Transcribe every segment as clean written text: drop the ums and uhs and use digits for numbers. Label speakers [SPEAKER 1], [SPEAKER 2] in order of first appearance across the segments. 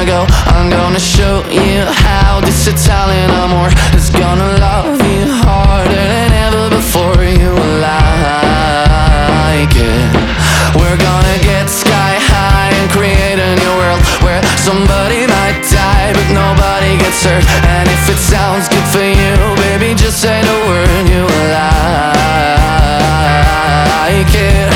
[SPEAKER 1] go. I'm gonna show you how this Italian amor is gonna love you harder than ever before. You will like it. We're gonna get sky high and create a new world where somebody might die but nobody gets hurt. And if it sounds good for you, baby, just say the word. You will like it.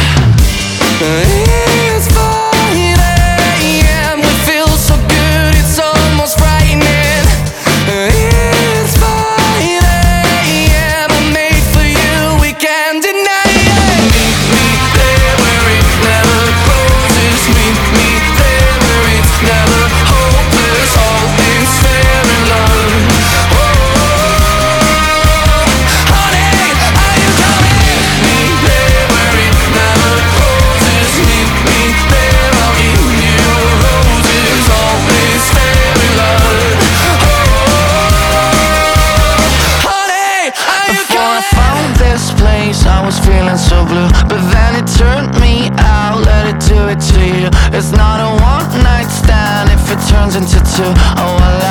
[SPEAKER 1] It's 5 AM, we feel so good, it's almost frightening. It's 5 AM, I'm made for you, we can't deny it. Meet me there where it never closes. Meet me there where it's never hopeless. All things fair in love. Oh, honey, are you coming? Meet me there where it never closes. Meet me there, I'll give you roses. All things fair in love. Oh, honey, are you coming? Before I found this place, I was feeling so blue, but then it turned me out. Let it do it to you. It's not a one-night stand if it turns into two. Oh, I